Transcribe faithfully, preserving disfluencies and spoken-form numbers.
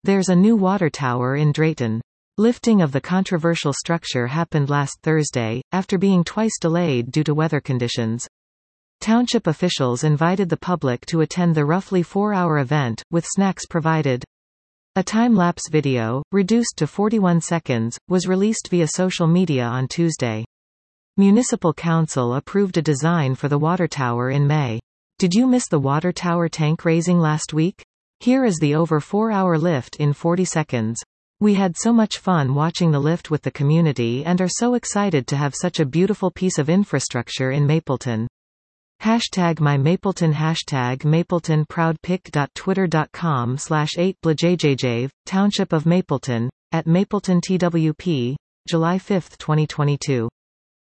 There's a new water tower in Drayton. Lifting of the controversial structure happened last Thursday, after being twice delayed due to weather conditions. Township officials invited the public to attend the roughly four-hour event, with snacks provided. A time-lapse video, reduced to forty-one seconds, was released via social media on Tuesday. Municipal Council approved a design for the water tower in May. Did you miss the water tower tank raising last week? Here is the over four-hour lift in forty seconds. We had so much fun watching the lift with the community and are so excited to have such a beautiful piece of infrastructure in Mapleton. Hashtag my Mapleton Hashtag Mapleton proudpick.twitter.com slash 8 blajjjv, Township of Mapleton, at Mapleton T W P, July fifth twenty twenty-two.